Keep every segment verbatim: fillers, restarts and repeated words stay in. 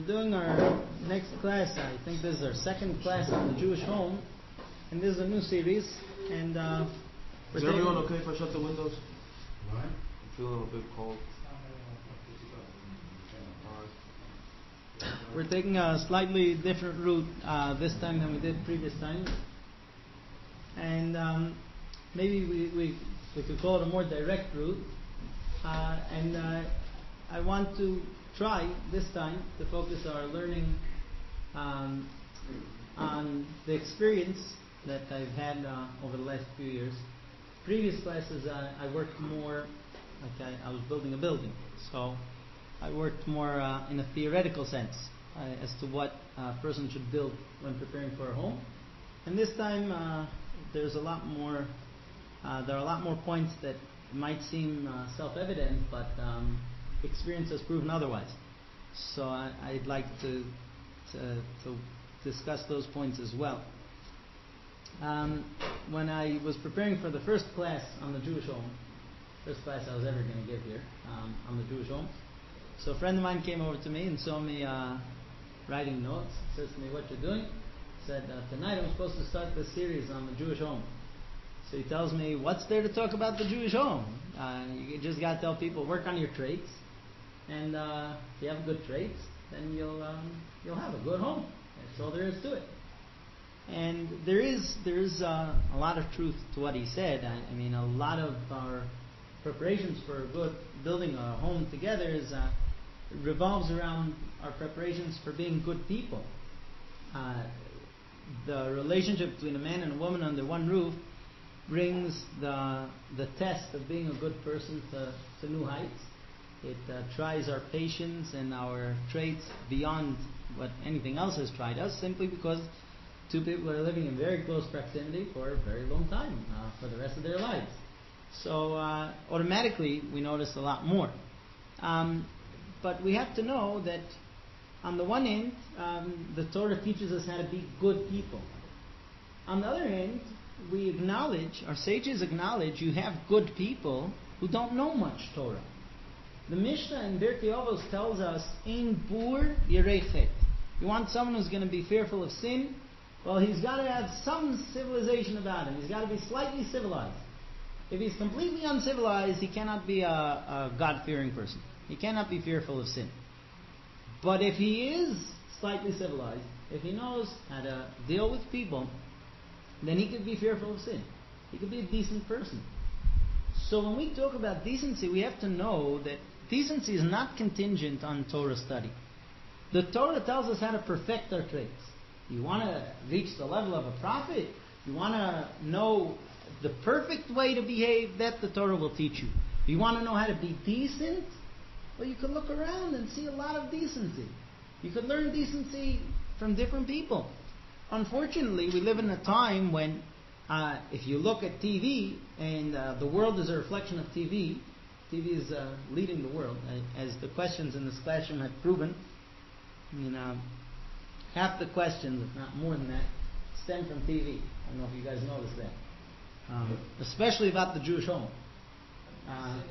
we're doing our next class. I think this is our second class on the Jewish home, and this is a new series. And uh, is everyone okay if I shut the windows? Right. I'm feeling a bit cold. We're taking a slightly different route uh, this time than we did previous times, and um, maybe we, we we could call it a more direct route. Uh, and uh, I want to try this time to focus our learning um, on the experience that I've had uh, over the last few years. Previous classes, uh, I worked more like I, I was building a building, so I worked more uh, in a theoretical sense uh, as to what a person should build when preparing for a home. And this time, uh, there's a lot more. Uh, there are a lot more points that might seem uh, self-evident, but um, experience has proven otherwise. So I, I'd like to, to to discuss those points as well. Um, when I was preparing for the first class on the Jewish home, first class I was ever going to give here um, on the Jewish home, so a friend of mine came over to me and saw me uh, writing notes. Says to me, "What you're doing?" Said, uh, "Tonight I'm supposed to start this series on the Jewish home." So he tells me, "What's there to talk about the Jewish home? Uh, you just got to tell people, work on your traits, and uh, if you have good traits, then you'll um, you'll have a good home. That's all there is to it." And there is there is uh, a lot of truth to what he said. I, I mean, a lot of our preparations for good building a home together is uh, revolves around our preparations for being good people. Uh, the relationship between a man and a woman under one roof brings the the test of being a good person to, to new heights. It uh, tries our patience and our traits beyond what anything else has tried us, simply because two people are living in very close proximity for a very long time, uh, for the rest of their lives. So uh, automatically we notice a lot more. Um, but we have to know that on the one hand, um, the Torah teaches us how to be good people. On the other hand, we acknowledge, our sages acknowledge, you have good people who don't know much Torah. The Mishnah in Birkei Avos tells us, "Ein bur yirei chet." You want someone who's going to be fearful of sin? Well, he's got to have some civilization about him. He's got to be slightly civilized. If he's completely uncivilized, he cannot be a, a God-fearing person. He cannot be fearful of sin. But if he is slightly civilized, if he knows how to deal with people, then he could be fearful of sin. He could be a decent person. So when we talk about decency, we have to know that decency is not contingent on Torah study. The Torah tells us how to perfect our traits. You want to reach the level of a prophet? You want to know the perfect way to behave? That the Torah will teach you. You want to know how to be decent? Well, you could look around and see a lot of decency. You could learn decency from different people. Unfortunately, we live in a time when uh, if you look at T V, and uh, the world is a reflection of T V, T V is uh, leading the world, as the questions in this classroom have proven. You know, half the questions, if not more than that, stem from T V. I don't know if you guys noticed that. Um, especially about the Jewish home. Uh,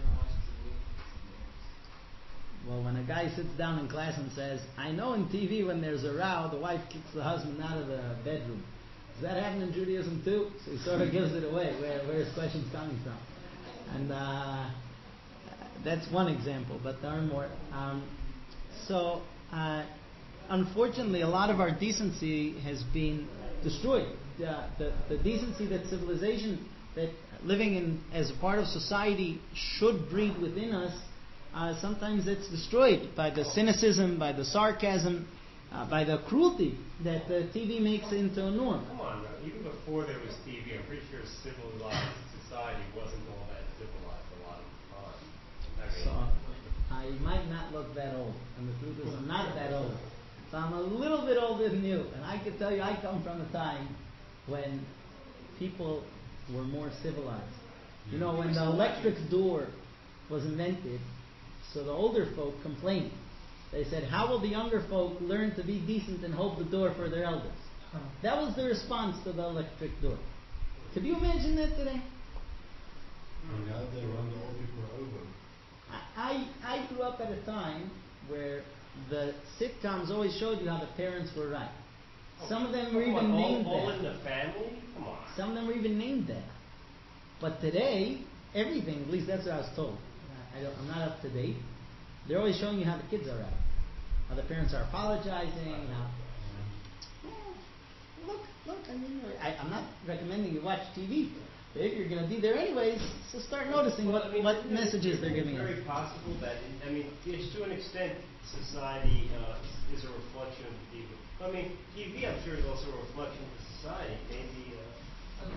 well, when a guy sits down in class and says, "I know in T V when there's a row, the wife kicks the husband out of the bedroom." Does that happen in Judaism too? So he sort of gives it away, where, where his question's coming from. And uh, that's one example, but there are more. Um, so, uh, unfortunately, a lot of our decency has been destroyed. The, the, the decency that civilization, that living in as a part of society should breed within us, uh, sometimes it's destroyed by the cynicism, by the sarcasm, uh, by the cruelty that the T V makes into a norm. Come on, now. Even before there was T V, I'm pretty sure civilized society wasn't all that civilized a lot of the time. I mean, So, I might not look that old, and the truth is I'm not that old. So I'm a little bit older than you, and I can tell you I come from a time when people were more civilized. You know, when the electric door was invented, so the older folk complained. They said, "How will the younger folk learn to be decent and hold the door for their elders?" That was the response to the electric door. Could you imagine that today? And now they run the old people over. I, I I grew up at a time where the sitcoms always showed you how the parents were right. Some of them were Come even on, named all, all that. in the family? Come on. Some of them were even named that. But today, everything, at least that's what I was told. I don't, I'm not up to date. They're always showing you how the kids are right. How the parents are apologizing. How, well, look, look, I mean, I, I'm not recommending you watch T V. But if you're going to be there anyways, so start noticing Well, what, I mean, what isn't messages it, they're isn't giving it us. very possible that, I mean, it's to an extent society uh, is a reflection of T V. I mean, T V, I'm sure, is also a reflection of society. Maybe. Uh,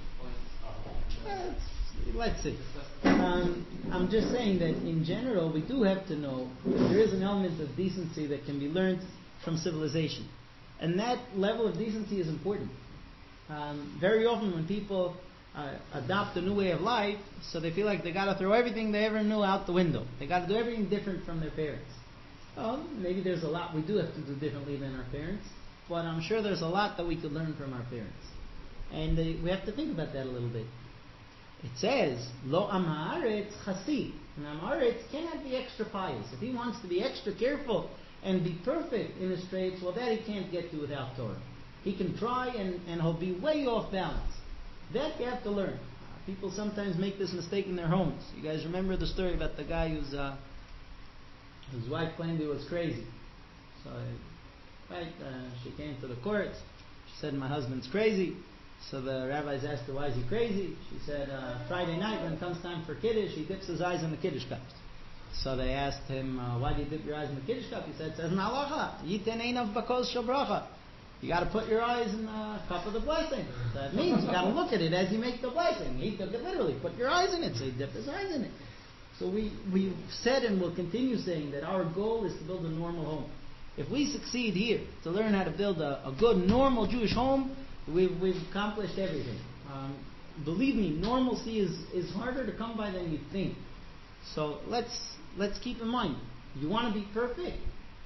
Uh, let's see. Um, I'm just saying that in general, we do have to know that there is an element of decency that can be learned from civilization. And that level of decency is important. Um, very often when people uh, adopt a new way of life, so they feel like they got to throw everything they ever knew out the window. They got to do everything different from their parents. Well, maybe there's a lot we do have to do differently than our parents, but I'm sure there's a lot that we could learn from our parents. And uh, we have to think about that a little bit. It says, Lo am haaretz chassid. And am haaretz cannot be extra pious. If he wants to be extra careful and be perfect in his traits, well, that he can't get to without Torah. He can try and, and he'll be way off balance. That you have to learn. Uh, people sometimes make this mistake in their homes. You guys remember the story about the guy who's, uh, whose wife claimed he was crazy. So, right, uh, she came to the court. She said, my husband's crazy. So the rabbis asked her, why is he crazy? She said, uh, Friday night when it comes time for Kiddush, he dips his eyes in the Kiddush cups. So they asked him, uh, why do you dip your eyes in the Kiddush cup? He said, it says in halacha, yiten einav bakos shel bracha. You got to put your eyes in the cup of the blessing. So that means you got to look at it as you make the blessing. He took it literally. Put your eyes in it. So he dipped his eyes in it. So we, we've said and will continue saying that our goal is to build a normal home. If we succeed here to learn how to build a, a good, normal Jewish home, we've, we've accomplished everything. Um, believe me, normalcy is, is harder to come by than you think. So let's let's keep in mind, you want to be perfect?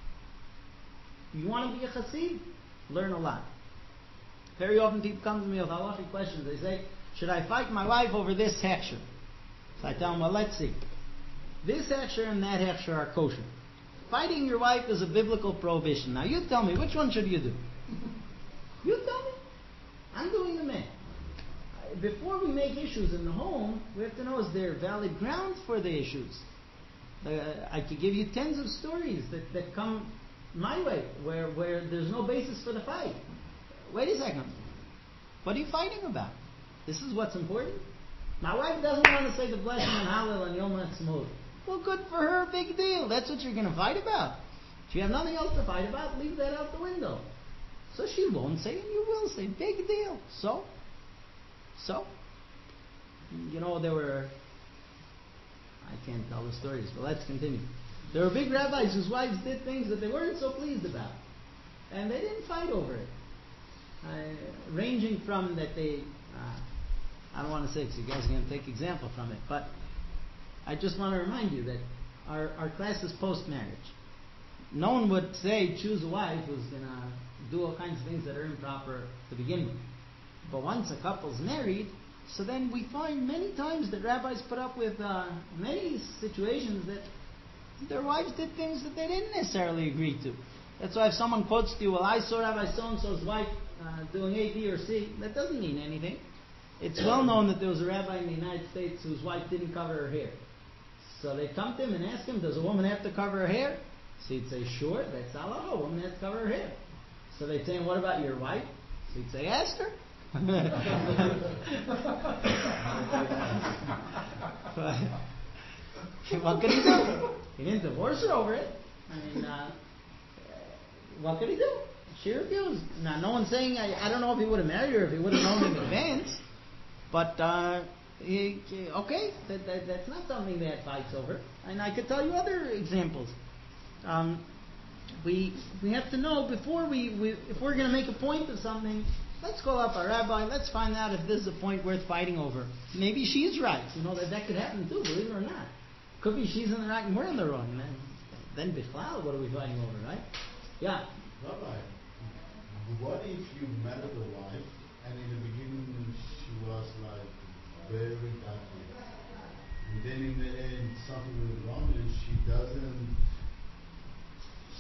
You want to be a chassid? Learn a lot. Very often people come to me with halachic questions. They say, should I fight my wife over this hechsher? So I tell them, well, let's see. This hechsher and that hechsher are kosher. Fighting your wife is a biblical prohibition. Now you tell me, which one should you do? You tell me. I'm doing the math. Before we make issues in the home, we have to know, is there valid grounds for the issues? Uh, I could give you tens of stories that, that come my way, where, where there's no basis for the fight. Wait a second. What are you fighting about? This is what's important? My wife doesn't want to say the blessing on Hallel and Yom HaTzmaut. Well, good for her, big deal. That's what you're going to fight about. If you have nothing else to fight about, leave that out the window. So she won't say, and you will say, big deal. So? So? You know, there were, I can't tell the stories, but let's continue. There were big rabbis whose wives did things that they weren't so pleased about. And they didn't fight over it. Uh, ranging from that they, uh, I don't want to say because you guys are going to take example from it, but I just want to remind you that our, our class is post-marriage. No one would say choose a wife who's going to do all kinds of things that are improper to begin with. But once a couple's married, so then we find many times that rabbis put up with uh, many situations that their wives did things that they didn't necessarily agree to. That's why if someone quotes to you, well, I saw Rabbi so-and-so's wife uh, doing A, B, or C, that doesn't mean anything. It's well known that there was a rabbi in the United States whose wife didn't cover her hair. So they come to him and ask him, does a woman have to cover her hair? So he'd say, sure, that's halacha, a woman has to cover her hair. So they'd say, what about your wife? So he'd say, ask her. What could he do? He didn't divorce her over it. I mean, uh, what could he do? She refused. Now, no one's saying, I, I don't know if he would have married her if he would have known in advance. But, uh, he, okay, that, that, that's not something they had fights over. And I could tell you other examples. Um, we we have to know before we, we if we're going to make a point of something, let's call up our rabbi, let's find out if this is a point worth fighting over. Maybe she's right. You know, that, that could happen too, believe it or not. Could be she's in the right and we're in the wrong. Then, then bichlal, what are we fighting over, right? Yeah. Rabbi, what if you married a wife and in the beginning she was like very Catholic, and then in the end something went wrong and she doesn't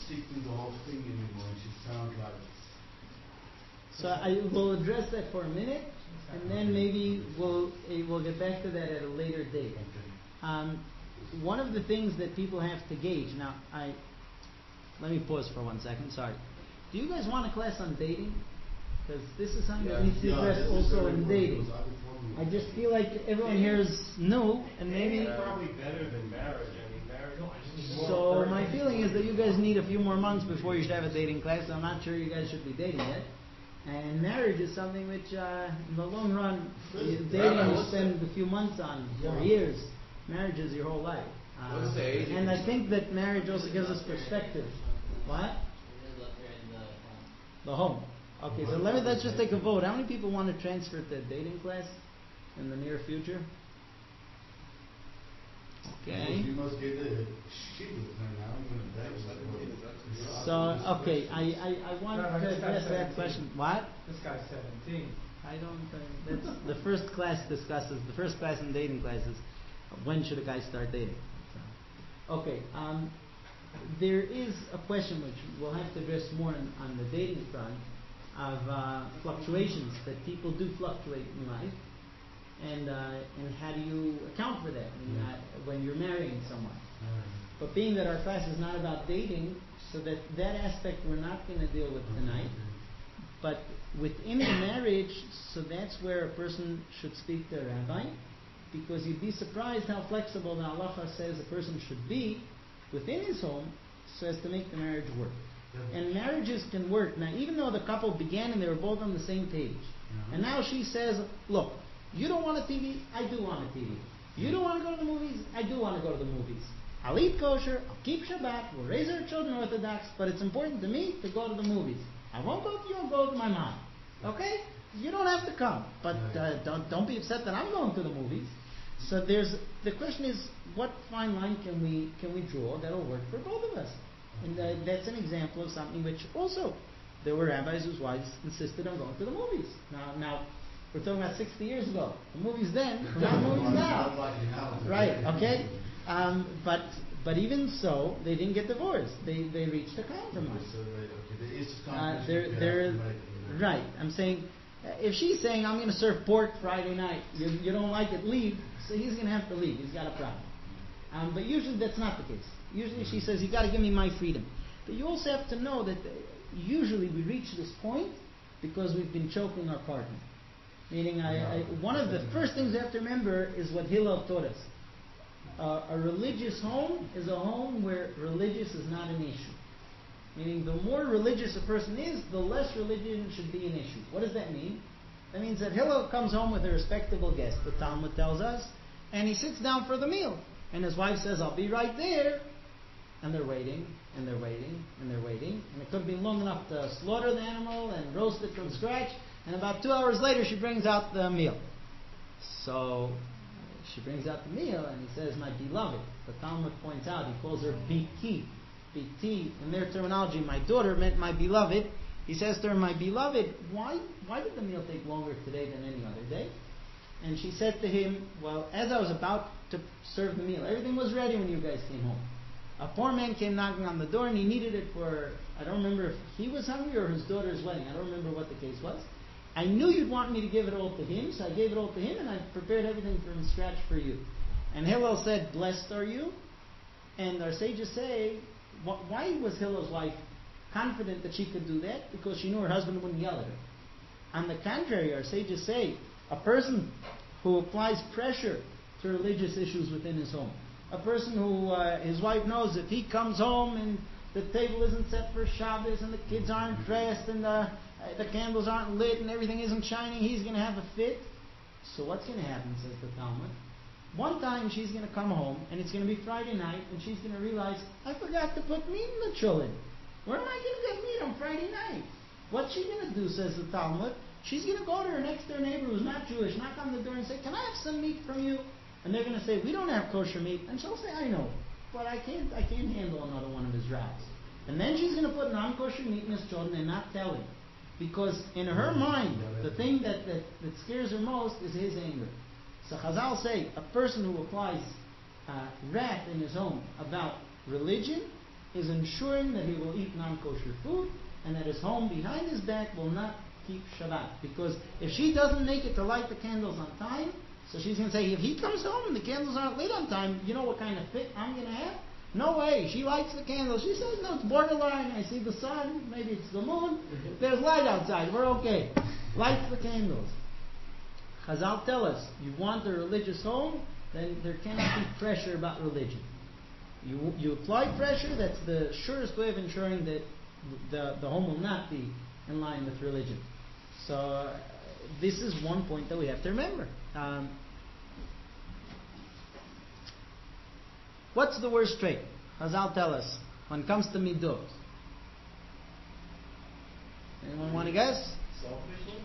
stick to the whole thing anymore. It should sound like. So I will address that for a minute, and then maybe we'll eh, we'll get back to that at a later date. Um, one of the things that people have to gauge now, I let me pause for one second. Sorry. Do you guys want a class on dating? Because this is something that needs to be Yeah, addressed this is also very in important dating. because I would formulate I just it. feel like everyone here is new, and maybe. Dating is probably better than marriage. I mean, marriage is more So important. my feeling is that you guys need a few more months before you should have a dating class. So I'm not sure you guys should be dating yet. And marriage is something which, uh, in the long run, you- dating you spend a few months on for Yeah. years. Marriage is your whole life. Uh, What's the age? and I think that marriage also gives us perspective. What? The home. Okay, so let me let's just take a vote. How many people want to transfer to a dating class in the near future? Okay. You must get a shitload now. You're gonna die. So okay, I, I, I want No, no, to this address guy's that seventeen. question. What? This guy's seventeen. I don't. Uh, that's the first class discusses the first class in dating classes. When should a guy start dating? So, okay. Um, there is a question which we'll have to address more on, on the dating front of uh, fluctuations that people do fluctuate in life, and uh, and how do you account for that in, uh, when you're marrying someone? But being that our class is not about dating, so that that aspect we're not going to deal with tonight. But within the marriage, so that's where a person should speak to a rabbi, because you'd be surprised how flexible the halacha says a person should be within his home so as to make the marriage work. And marriages can work. Now, even though the couple began and they were both on the same page, Mhm. and now she says, look, you don't want a T V, I do want a T V. You don't want to go to the movies, I do want to go to the movies. I'll eat kosher, I'll keep Shabbat, we'll raise our children Orthodox, but it's important to me to go to the movies. I won't go with you, I'll go with my mom. Okay? You don't have to come, but uh, don't don't be upset that I'm going to the movies. So there's the question is, what fine line can we can we draw that'll work for both of us? And uh, that's an example of something which also there were rabbis whose wives insisted on going to the movies. Now, now we're talking about sixty years ago. The movies then, we're not the movies now. Right? Okay. Um, but but even so, they didn't get divorced. They they reached a compromise. So, okay, there is a Uh, compromise there, you have there, to make, you know. right. I'm saying, uh, if she's saying I'm going to serve pork Friday night, you, you don't like it, leave. So he's going to have to leave. He's got a problem. Um, but usually that's not the case. Usually she says, you got to give me my freedom. But you also have to know that uh, usually we reach this point because we've been choking our partner. Meaning, I, I, one of the first things you have to remember is what Hillel taught us. Uh, a religious home is a home where religious is not an issue. Meaning, the more religious a person is, the less religion should be an issue. What does that mean? That means that Hillel comes home with a respectable guest, the Talmud tells us, and he sits down for the meal. And his wife says, I'll be right there. And they're waiting, and they're waiting, and they're waiting. And it could have been long enough to slaughter the animal and roast it from scratch. And about two hours later, she brings out the meal. So, she brings out the meal, and he says, my beloved. The Talmud points out, he calls her Biti. Biti, in their terminology, my daughter meant my beloved. He says to her, my beloved, why, why did the meal take longer today than any other day? And she said to him, well, as I was about to serve the meal, everything was ready when you guys came home. A poor man came knocking on the door, and he needed it for, I don't remember if he was hungry or his daughter's wedding. I don't remember what the case was. I knew you'd want me to give it all to him, so I gave it all to him, and I prepared everything from scratch for you. And Hillel said, blessed are you. And our sages say, wh- why was Hillel's wife confident that she could do that? Because she knew her husband wouldn't yell at her. On the contrary, our sages say, a person who applies pressure to religious issues within his home, a person who, uh, his wife knows if he comes home and the table isn't set for Shabbos and the kids aren't dressed and the, uh, the candles aren't lit and everything isn't shining, he's going to have a fit. So what's going to happen, says the Talmud? One time she's going to come home and it's going to be Friday night and she's going to realize, I forgot to put meat in the chulin. Where am I going to get meat on Friday night? What's she going to do, says the Talmud? She's going to go to her next door neighbor who's not Jewish, knock on the door and say, can I have some meat from you? And they're going to say, we don't have kosher meat. And she'll say, I know, but I can't I can't handle another one of his rats. And then she's going to put non-kosher meat in his children and not tell him. Because in her mind, the thing that, that, that scares her most is his anger. So Chazal say, a person who applies uh, wrath in his home about religion is ensuring that he will eat non-kosher food and that his home behind his back will not keep Shabbat. Because if she doesn't make it to light the candles on time, so she's going to say, if he comes home and the candles aren't lit on time, you know what kind of fit I'm going to have? No way. She lights the candles. She says, no, it's borderline. I see the sun. Maybe it's the moon. There's light outside. We're okay. Lights the candles. Chazal tell us, you want a religious home, then there cannot be pressure about religion. You you apply pressure, that's the surest way of ensuring that the, the home will not be in line with religion. So uh, this is one point that we have to remember. Um, what's the worst trait? Chazal tell us when it comes to midot. Anyone want to guess? Selfishness?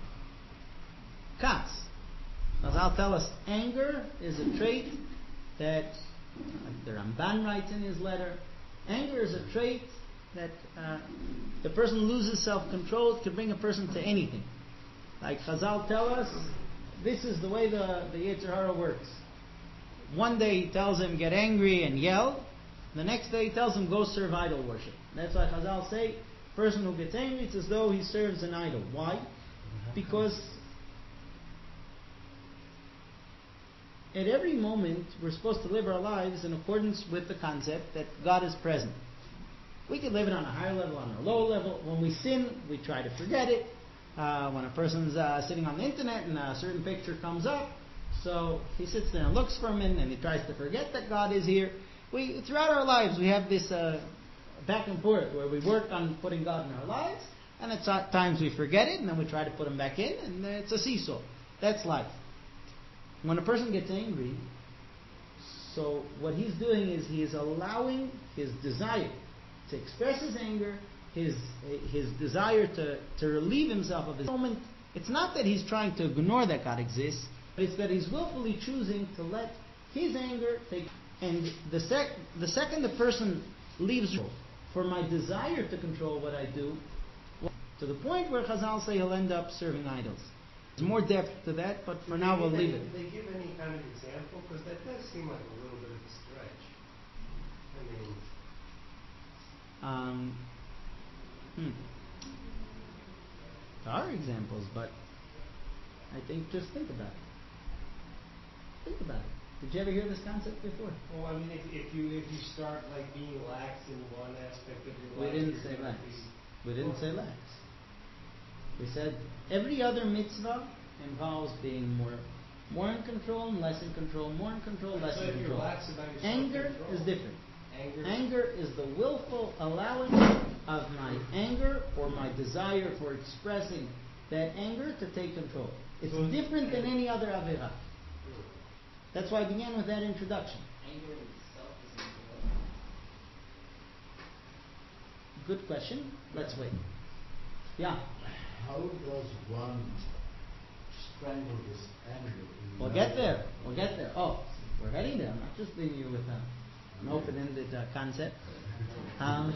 Kas. Chazal tell us anger is a trait that, like the Ramban writes in his letter, anger is a trait that uh, the person loses self-control. It can bring a person to anything. Like Chazal tell us, this is the way the, the Yetzer Hara works. One day he tells him, get angry and yell. The next day he tells him, go serve idol worship. That's why Chazal say, person who gets angry, it's as though he serves an idol. Why? Because at every moment we're supposed to live our lives in accordance with the concept that God is present. We can live it on a higher level, on a lower level. When we sin, we try to forget it. Uh, when a person's uh, sitting on the internet and a certain picture comes up, so he sits there and looks for a minute and he tries to forget that God is here. We, throughout our lives, we have this uh, back and forth where we work on putting God in our lives, and at times we forget it, and then we try to put Him back in, and it's a seesaw. That's life. When a person gets angry, so what he's doing is he is allowing his desire to express his anger, his his desire to, to relieve himself of his moment. It's not that he's trying to ignore that God exists, but it's that he's willfully choosing to let his anger take. And the sec the second the person leaves for my desire to control what I do, to the point where Chazal say he'll end up serving idols. There's more depth to that, but for now we'll leave it. Did they give any kind of example? Because that does seem like a little bit of a stretch. I mean... Um, hmm. There are examples, but I think just think about it. Think about it. Did you ever hear this concept before? Well, I mean, if, if you if you start like being lax in one aspect of your We life, didn't you're say gonna lax. be- We didn't say lax. We said every other mitzvah involves being more more in control and less in control, more in control, less So in if you're control. lax about your Anger self-control, is different. Anger. Anger is the willful allowing of my anger or my desire for expressing that anger to take control. It's So- different than any other avera. That's why I began with that introduction. Anger itself is Good question. Let's wait. Yeah. How does one strangle this anger? in We'll the get life there. of- We'll get there. Oh, we're heading there. I'm not just leaving you with a, an open-ended uh, concept. Um,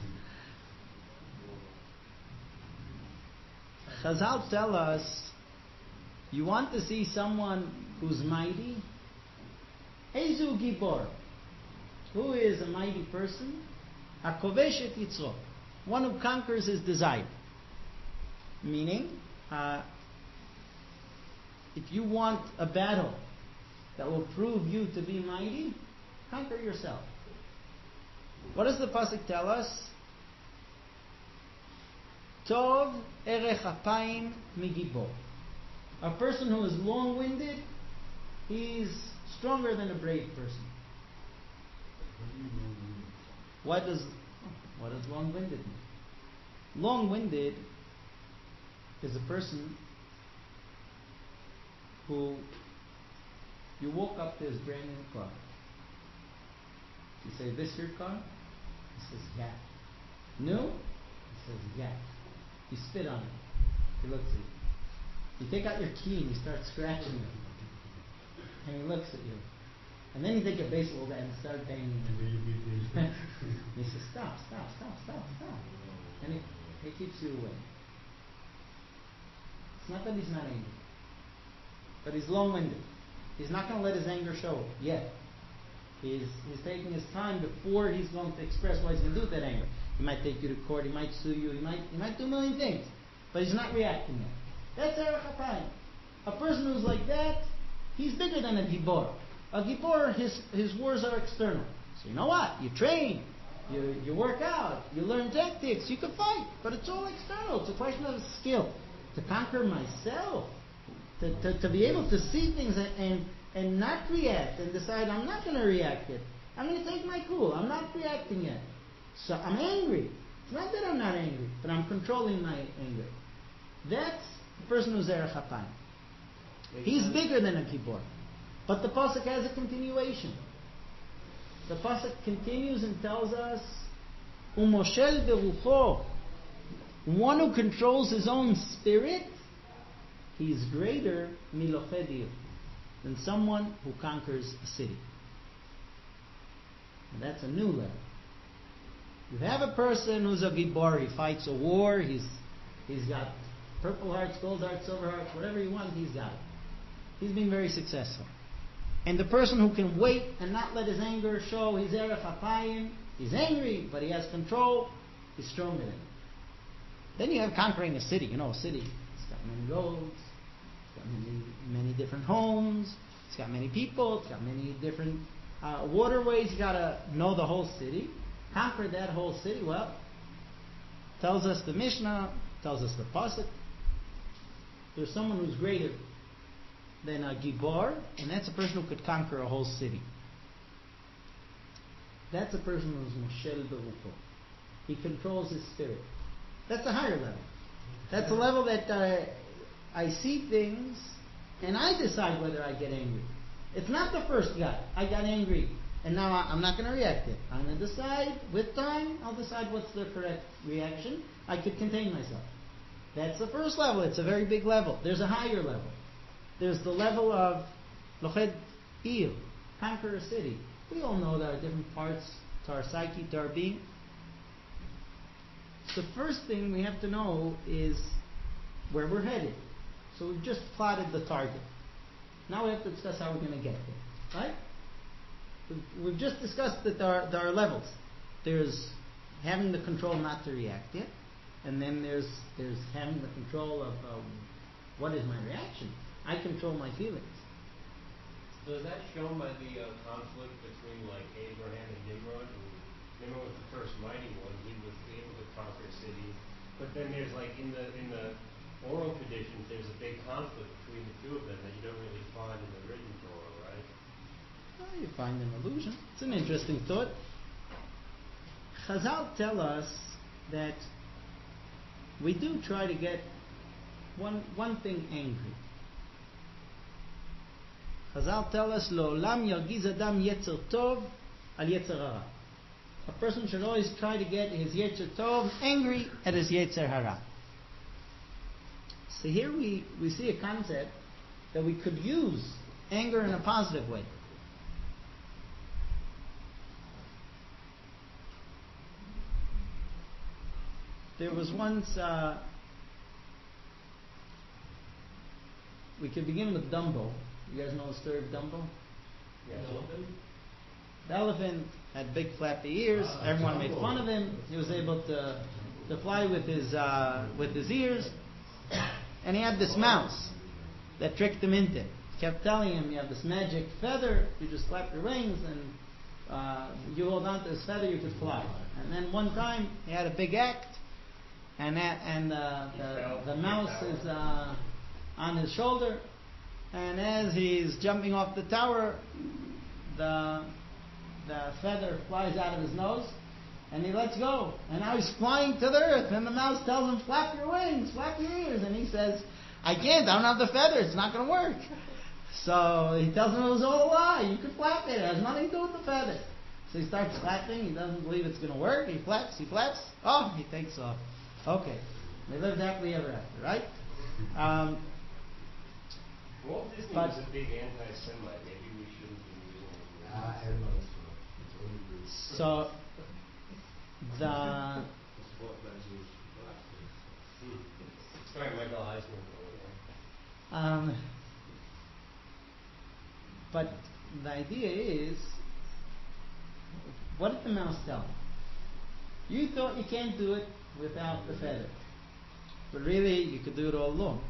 Chazal tell us, you want to see someone who's mighty? Ezu Gibor. Who is a mighty person? HaKovesh et Yitzro. One who conquers his desire. Meaning, uh, if you want a battle that will prove you to be mighty, conquer yourself. What does the pasuk tell us? Tov erech apayim migibor. A person who is long-winded, he's stronger than a brave person. What do you mean? What does what does long-winded mean? Long-winded is a person who you walk up to his brand new car. You say, "This your car?" He says, "Yeah." New? He says, "Yeah." You spit on it. He looks at you. You take out your key and you start scratching it. And he looks at you. And then you take a baseball bat and start banging And him. then you beat the- And he says, "Stop, stop, stop, stop, stop." And he, he keeps you away. It's not that he's not angry, but he's long-winded. He's not going to let his anger show yet. He's, he's taking his time before he's going to express what he's going to do with that anger. He might take you to court, he might sue you, he might he might do a million things, but he's not reacting yet. That's Erech HaChaim. A person who's like that, he's bigger than a Gibor. A Gibor, his, his wars are external. So you know what? You train, you, you work out, you learn tactics, you can fight, but it's all external. It's a question of skill. To conquer myself, to, to, to be able to see things and, and, and not react and decide I'm not going to react yet. I'm going to take my cool. I'm not reacting yet. So I'm angry. It's not that I'm not angry, but I'm controlling my anger. That's the person who's Erech HaChaim. He's bigger than a Gibor. But the Pasuk has a continuation. The Pasuk continues and tells us, Umoshel berucho, one who controls his own spirit, he's greater miloched than someone who conquers a city. And that's a new level. You have a person who's a Gibor, he fights a war, he's he's got purple hearts, gold hearts, silver hearts, whatever you want, he's got it. He's been very successful. And the person who can wait and not let his anger show, he's Erech HaChaim, he's angry, but he has control, he's stronger than him. Then you have conquering a city. You know, a city, it's got many roads, it's got many, many different homes, it's got many people, it's got many different uh, waterways. You got to know the whole city. Conquer that whole city. Well, tells us the Mishnah, tells us the Pasuk, there's someone who's greater than a Gibor, and that's a person who could conquer a whole city. That's a person who's Moshel Berucho. He controls his spirit. That's a higher level. That's a level that uh, I see things and I decide whether I get angry. It's not the first guy. I got angry and now I, I'm not going to react it. I'm going to decide, with time, I'll decide what's the correct reaction. I could contain myself. That's the first level. It's a very big level. There's a higher level. There's the level of Loched Ir, conquer a city. We all know there are different parts to our psyche, to our being. The first thing we have to know is where we're headed. So we've just plotted the target. Now we have to discuss how we're going to get there. Right? We've, we've just discussed that there are, there are levels. There's having the control not to react yet. And then there's there's having the control of um, what is my reaction. I control my feelings. So is that shown by the uh, conflict between like Abraham and Nimrod? Who, Nimrod was the first mighty one. He was able to conquer cities. But then there's like in the in the oral traditions, there's a big conflict between the two of them that you don't really find in the written Torah, right? Well, you find an allusion. It's an interesting thought. Chazal tell us that we do try to get one one thing angry. Chazal tell us, Lo'olam yargiz adam yetzer tov al yetzer hara. A person should always try to get his yetzer tov angry at his yetzer hara. So here we, we see a concept that we could use anger in a positive way. There was once, uh, we could begin with Dumbo. You guys know the story of Dumbo? Yeah. The elephant had big flappy ears. Everyone made fun of him. He was able to to fly with his uh, with his ears. And he had this mouse that tricked him into it. He kept telling him, you have this magic feather, you just flap your wings and uh, you hold on to this feather, you could fly. And then one time he had a big act, and that, and uh, the, the mouse is uh, on his shoulder, and as he's jumping off the tower, the the feather flies out of his nose, and he lets go. And now he's flying to the earth, and the mouse tells him, flap your wings, flap your ears. And he says, I can't, I don't have the feather, it's not going to work. So he tells him it was all a lie, you can flap it, it has nothing to do with the feather. So he starts flapping, he doesn't believe it's going to work, he flaps, he flaps, oh, he takes off. Okay, they lived happily ever after, right? Um, Walt Disney but, was a big anti-Semite. Maybe we shouldn't be using him. Ah, everyone is good. so the Sorry, Michael Eisner. um, but the idea is What did the mouse tell him? You thought you can't do it without the feather. But really, you could do it all alone.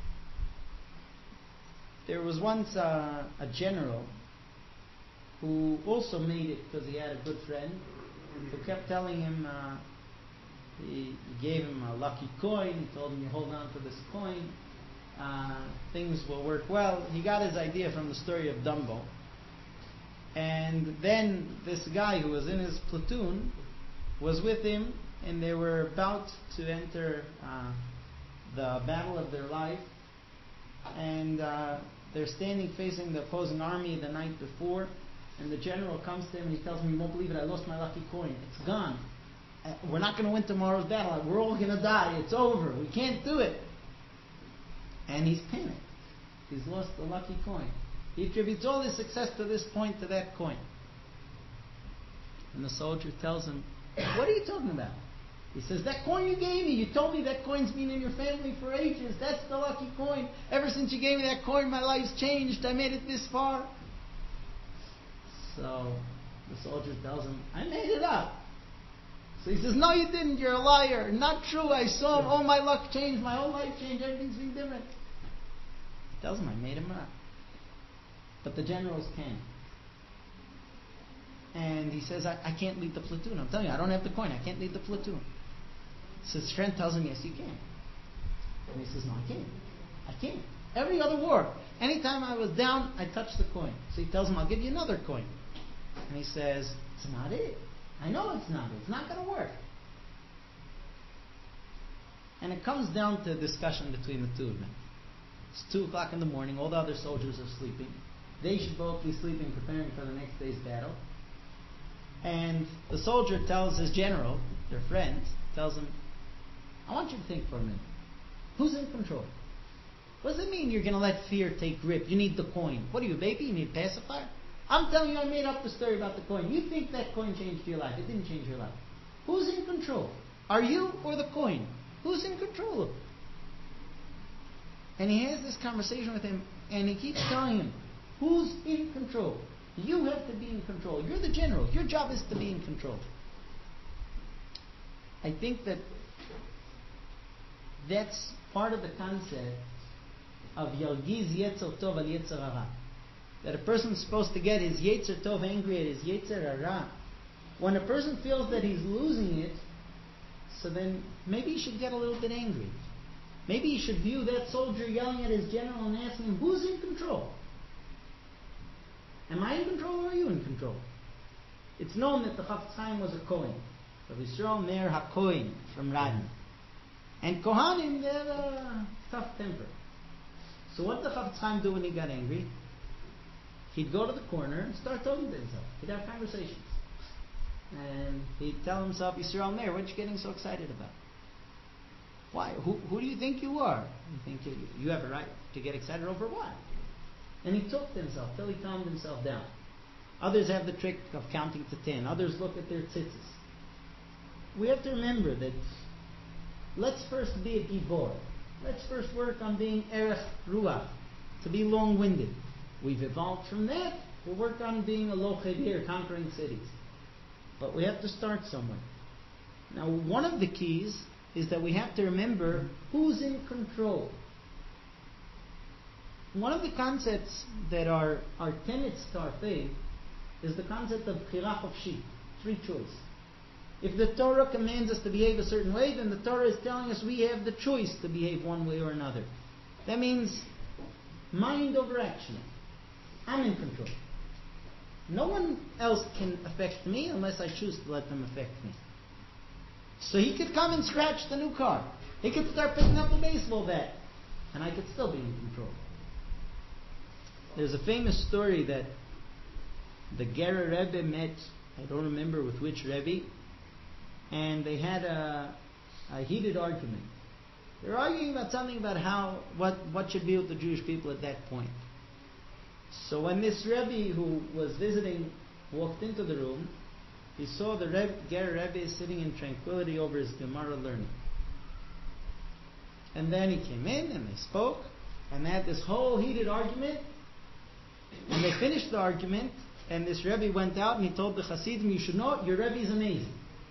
There was once uh, a general who also made it because he had a good friend who kept telling him, uh, he, he gave him a lucky coin, he told him, you hold on to this coin, uh, things will work well. He got his idea from the story of Dumbo. And then this guy who was in his platoon was with him, and they were about to enter uh, the battle of their life, and uh, they're standing facing the opposing army the night before, and the general comes to him and he tells him, you won't believe it, I lost my lucky coin. It's gone. Uh, we're not going to win tomorrow's battle. We're all going to die. It's over. We can't do it. And he's panicked. He's lost the lucky coin. He attributes all his success to this point, to that coin. And the soldier tells him, what are you talking about? He says, that coin you gave me, you told me that coin's been in your family for ages. That's the lucky coin. Ever since you gave me that coin, my life's changed. I made it this far. So the soldier tells him, I made it up. So he says, no you didn't, you're a liar. Not true, I saw all my luck changed, my whole life changed, everything's been different. He tells him, I made him up. But the generals can. And he says, I, I can't lead the platoon. I'm telling you, I don't have the coin. I can't lead the platoon. So his friend tells him, yes, you can. And he says, no, I can't. I can't. Every other war, anytime I was down, I touched the coin. So he tells him, I'll give you another coin. And he says, it's not it. I know it's not it. It's not going to work. And it comes down to a discussion between the two of them. It's two o'clock in the morning. All the other soldiers are sleeping. They should both be sleeping, preparing for the next day's battle. And the soldier tells his general, their friend, tells him, I want you to think for a minute. Who's in control? What does it mean you're going to let fear take grip? You need the coin. What are you, a baby? You need a pacifier? I'm telling you, I made up the story about the coin. You think that coin changed your life. It didn't change your life. Who's in control? Are you or the coin? Who's in control of it? And he has this conversation with him, and he keeps telling him, who's in control? You have to be in control. You're the general. Your job is to be in control. I think that that's part of the concept of Yargiz Yetzer Tov al Yetzer Hara. That a person is supposed to get his Yetzer Tov angry at his Yetzer Hara. When a person feels that he's losing it, so then maybe he should get a little bit angry. Maybe he should view that soldier yelling at his general and asking him, who's in control? Am I in control or are you in control? It's known that the Chafetz Chaim was a Kohen. Rav Yisrael Meir HaKohen from Radin. And Kohanim, they have a tough temper. So what did the Chafetz Chaim do when he got angry? He'd go to the corner and start talking to himself. He'd have conversations. And he'd tell himself, Yisrael Meir, what are you getting so excited about? Why? Who, who do you think you are? You think you, you have a right to get excited over what? And he talked to himself till he calmed himself down. Others have the trick of counting to ten. Others look at their tzitzis. We have to remember that let's first be a gibor. Let's first work on being erech ruach, to be long-winded. We've evolved from that. We'll work on being a lo chedir, conquering cities. But we have to start somewhere. Now, one of the keys is that we have to remember who's in control. One of the concepts that are, are tenets to our faith is the concept of bchira chofshit, free choice. If the Torah commands us to behave a certain way, then the Torah is telling us we have the choice to behave one way or another. That means mind over action. I'm in control. No one else can affect me unless I choose to let them affect me. So he could come and scratch the new car. He could start picking up the baseball bat. And I could still be in control. There's a famous story that the Gerer Rebbe met, I don't remember with which Rebbe, and they had a, a heated argument. They were arguing about something about how what, what should be with the Jewish people at that point. So when this Rebbe who was visiting walked into the room, he saw the Rebbe, Gerer Rebbe sitting in tranquility over his Gemara learning. And then he came in and they spoke, and they had this whole heated argument. And they finished the argument, And this Rebbe went out and he told the Hasidim, you should know, your Rebbe is amazing.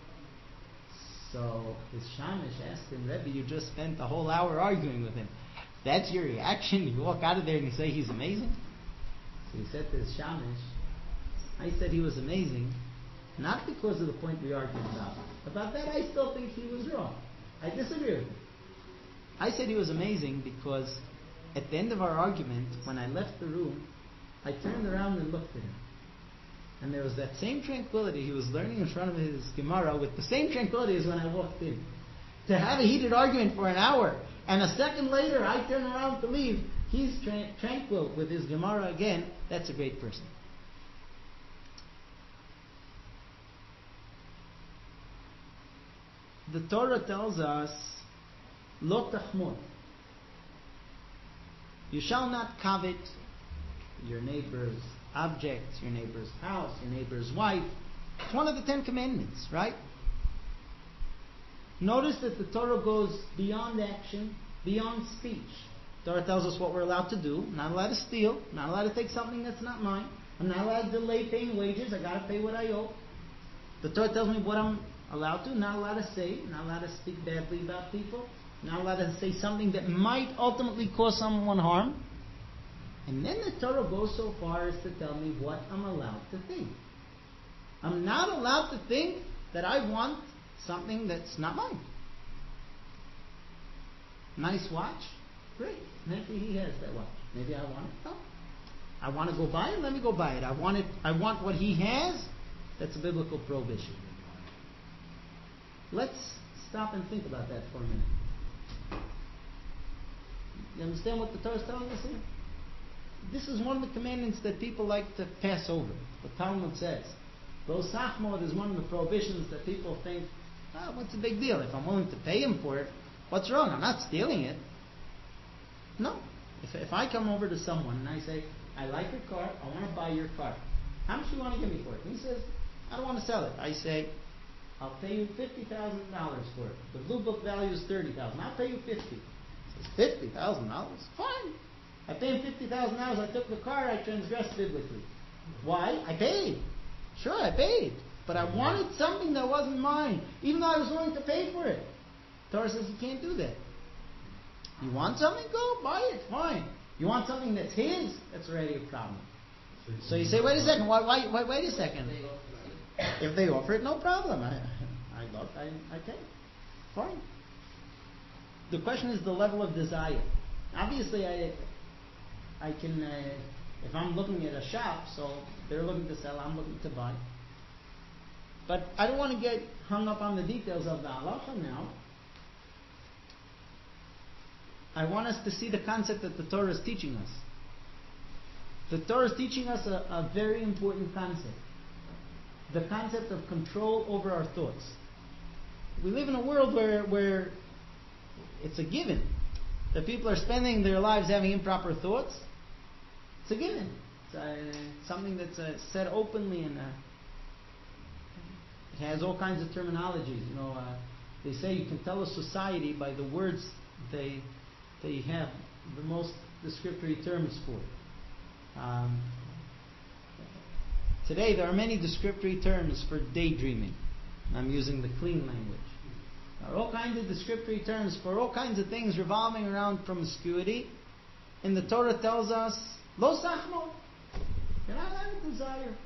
So his Shamish asked him, Rebbe, you just spent a whole hour arguing with him. That's your reaction? You walk out of there and you say he's amazing? So he said to his Shamish, I said he was amazing, not because of the point we argued about. About that I still think he was wrong. I disagree with him. I said he was amazing because at the end of our argument, when I left the room, I turned around and looked at him. And there was that same tranquility. He was learning in front of his Gemara with the same tranquility as when I walked in. To have a heated argument for an hour, and a second later I turn around to leave, he's tra- tranquil with his Gemara again. That's a great person. The Torah tells us, Lo tachmod. You shall not covet your neighbor's objects, your neighbor's house, your neighbor's wife. It's one of the Ten Commandments, right? Notice that the Torah goes beyond action, beyond speech. The Torah tells us what we're allowed to do. I'm not allowed to steal. I'm not allowed to take something that's not mine. I'm not allowed to delay paying wages. I got to pay what I owe. The Torah tells me what I'm allowed to, not allowed to say, not allowed to speak badly about people, not allowed to say something that might ultimately cause someone harm. And then the Torah goes so far as to tell me what I'm allowed to think. I'm not allowed to think that I want something that's not mine. Nice watch? Great. Maybe he has that watch. Maybe I want it. No. I want to go buy it, let me go buy it. I want it. I want what he has. That's a biblical prohibition. Let's stop and think about that for a minute. You understand what the Torah is telling us here? This is one of the commandments that people like to pass over. The Talmud says, Lo sachmod is one of the prohibitions that people think, oh, what's the big deal? If I'm willing to pay him for it, what's wrong? I'm not stealing it. No. If, if I come over to someone and I say, I like your car, I want to buy your car. How much do you want to give me for it? And he says, I don't want to sell it. I say, I'll pay you fifty thousand dollars for it. The blue book value is thirty thousand dollars. I'll pay you fifty thousand dollars. He says, fifty thousand dollars? Fine. I paid him fifty thousand dollars. I took the car. I transgressed biblically. Why? I paid. Sure, I paid. But I wanted something that wasn't mine, even though I was willing to pay for it. Torah says you can't do that. You want something? Go buy it. Fine. You want something that's his? That's already a problem. So you say, wait a second. Why, why, why, wait a second. If they offer it, no problem. I, I look, I, I take. Fine. The question is the level of desire. Obviously, I, I can. Uh, if I'm looking at a shop, so they're looking to sell, I'm looking to buy. But I don't want to get hung up on the details of the halacha now. I want us to see the concept that the Torah is teaching us. The Torah is teaching us a, a very important concept. The concept of control over our thoughts. We live in a world where, where it's a given that people are spending their lives having improper thoughts. It's a given. It's a, something that's uh, said openly, and uh, it has all kinds of terminologies. You know, uh, they say you can tell a society by the words they they have the most descriptory terms for. Um, today there are many descriptory terms for daydreaming. I'm using the clean language. There are all kinds of descriptory terms for all kinds of things revolving around promiscuity. And the Torah tells us, Lo sachmo. You're not allowed to desire.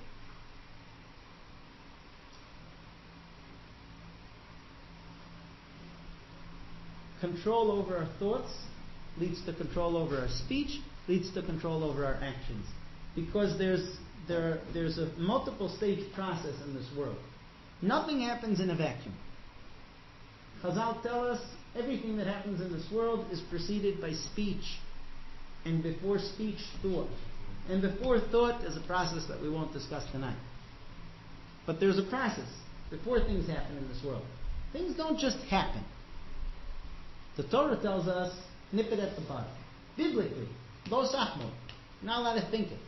Control over our thoughts leads to control over our speech, leads to control over our actions. Because there's there there's a multiple stage process in this world. Nothing happens in a vacuum. Chazal tell us everything that happens in this world is preceded by speech, and before speech, thought. And before thought is a process that we won't discuss tonight. But there's a process before things happen in this world. Things don't just happen. The Torah tells us, nip it at the bud. Biblically, lo sachmo. Not allowed to think it.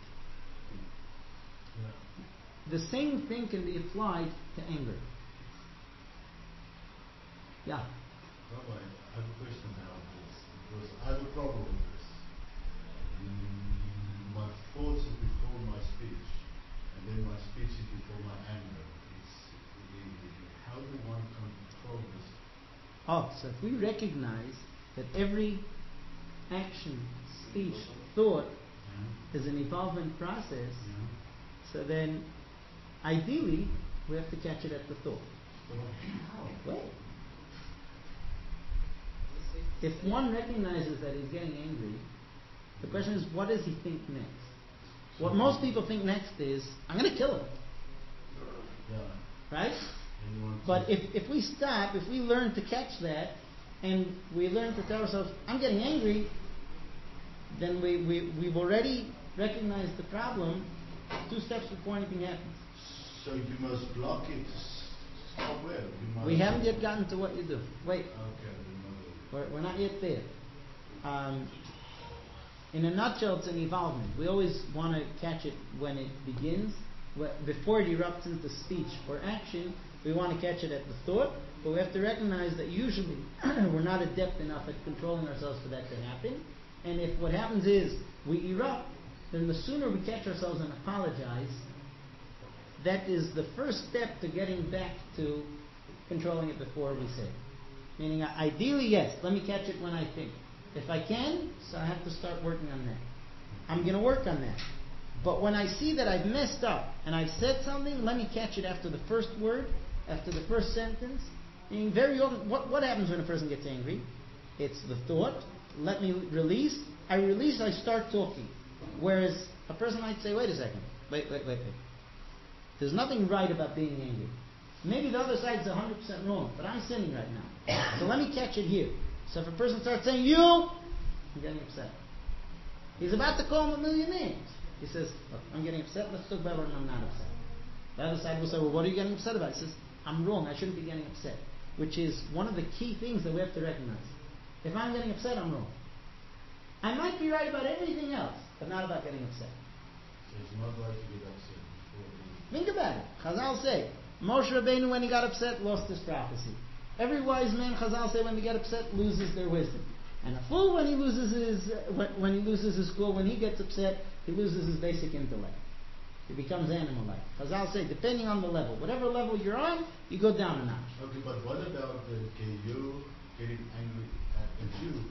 Yeah. The same thing can be applied to anger. Yeah. Rabbi, I have a question about this, because I have a problem with this. Mm, My thoughts are before my speech, and then my speech is before my anger. It's, it, how do one control this? Oh, so if we recognize that every action, speech, thought Yeah. is an evolvement process, Yeah. so then ideally we have to catch it at the thought. But how? Wait. If one recognizes that he's getting angry, the question is, what does he think next? What most people think next is, I'm going to kill him. Yeah. Right? And you want But to- if, if we stop, if we learn to catch that, and we learn to tell ourselves, I'm getting angry, then we, we, we've already recognized the problem two steps before anything happens. So you must block it somewhere. You must We haven't yet gotten to what you do. Wait, Okay, I didn't know that. we're, we're not yet there. Um, in a nutshell, it's an evolvement. We always want to catch it when it begins. Wh- Before it erupts into speech or action, we want to catch it at the thought, but we have to recognize that usually we're not adept enough at controlling ourselves for that to happen. And if what happens is we erupt, then the sooner we catch ourselves and apologize, that is the first step to getting back to controlling it before we say it. Meaning, uh, ideally, yes, let me catch it when I think. If I can, so I have to start working on that. I'm going to work on that. But when I see that I've messed up and I've said something, let me catch it after the first word, after the first sentence. Meaning, very often, what, what happens when a person gets angry? It's the thought, let me release. I release, I start talking. Whereas a person might say, wait a second, wait, wait, wait, wait. There's nothing right about being angry. Maybe the other side's one hundred percent wrong, but I'm sinning right now. So let me catch it here. So if a person starts saying, you, I'm getting upset. He's about to call him a million names. He says, look, I'm getting upset, let's talk about when I'm not upset. The other side will say, well, what are you getting upset about? He says, I'm wrong, I shouldn't be getting upset. Which is one of the key things that we have to recognize. If I'm getting upset, I'm wrong. I might be right about everything else, but not about getting upset. So it's not right to get upset before the- Think about it. Chazal say, Moshe Rabbeinu, when he got upset, lost his prophecy. Every wise man, Chazal say, when they get upset, loses their wisdom. And a fool, when he loses his uh, when, when he loses his cool, when he gets upset, he loses his basic intellect. He becomes animal-like. Chazal say, depending on the level, whatever level you're on, you go down a notch. Okay, but what about the okay, you getting angry at the Jew?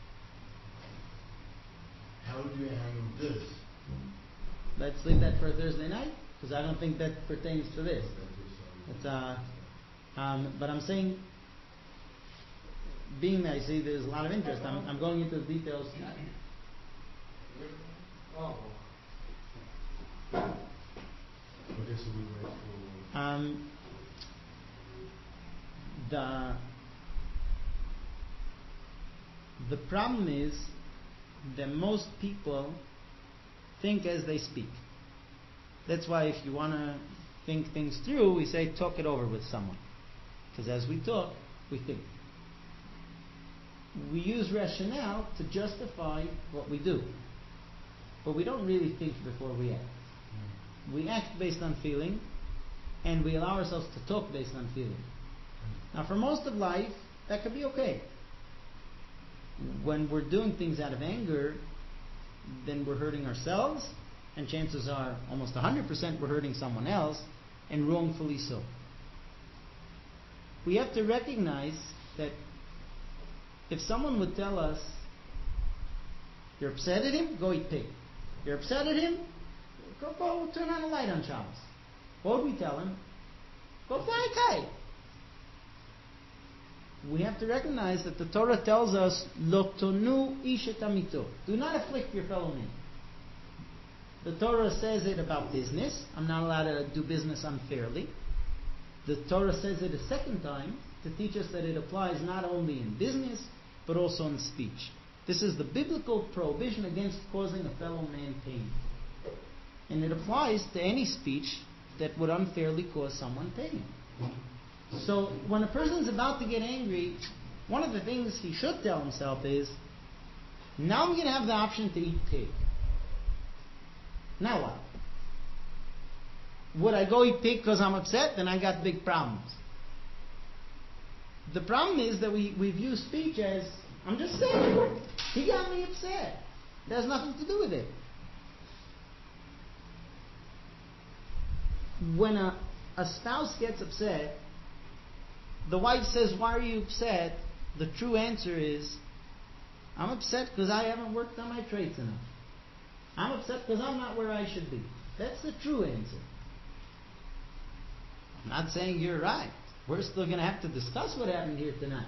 How do you handle this? Let's leave that for a Thursday night, because I don't think that pertains to this. It's, uh, um, but I'm saying, being that I see there's a lot of interest, I'm, I'm going into the details. Oh. Okay, so we wait for. Um, the the problem is that most people think as they speak. That's why if you want to think things through, we say talk it over with someone. Because as we talk, we think. We use rationale to justify what we do. But we don't really think before we act. We act based on feeling, and we allow ourselves to talk based on feeling. Now, for most of life, that could be okay. When we're doing things out of anger, then we're hurting ourselves, and chances are almost one hundred percent we're hurting someone else, and wrongfully so. We have to recognize that if someone would tell us, you're upset at him, go eat pig. You're upset at him, go, go turn on a light on Shabbos. What would we tell him? Go fly a kite. We have to recognize that the Torah tells us, Lo tonu ish et amito. Do not afflict your fellow man. The Torah says it about business. I'm not allowed to do business unfairly. The Torah says it a second time to teach us that it applies not only in business, but also in speech. This is the biblical prohibition against causing a fellow man pain. And it applies to any speech that would unfairly cause someone pain. So when a person is about to get angry, one of the things he should tell himself is, now I'm going to have the option to eat pig. Now what? Would I go eat pig because I'm upset? Then I got big problems. The problem is that we, we view speech as, I'm just saying, he got me upset. It has nothing to do with it. when a, a spouse gets upset, the wife says, "Why are you upset?" The true answer is, "I'm upset because I haven't worked on my traits enough. I'm upset because I'm not where I should be." That's the true answer. I'm not saying you're right. We're still going to have to discuss what happened here tonight.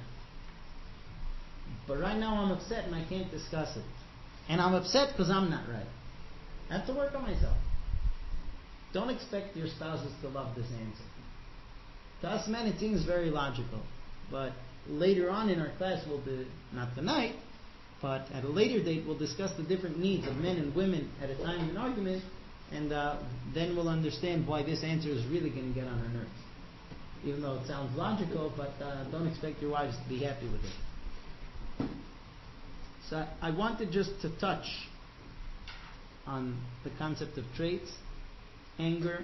But right now I'm upset and I can't discuss it. And I'm upset because I'm not right. I have to work on myself. Don't expect your spouses to love this answer. To us men it seems very logical. But later on in our class, we'll do, not tonight, but at a later date, we'll discuss the different needs of men and women at a time of an argument, and uh, then we'll understand why this answer is really going to get on our nerves. Even though it sounds logical, but uh, don't expect your wives to be happy with it. So I wanted just to touch on the concept of traits, anger,